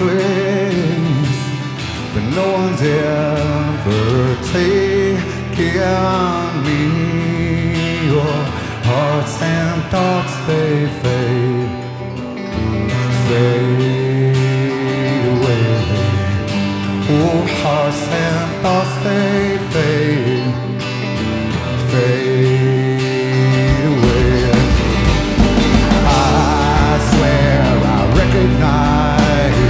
place, but no one's ever taken me. Your hearts and thoughts, they fade, fade.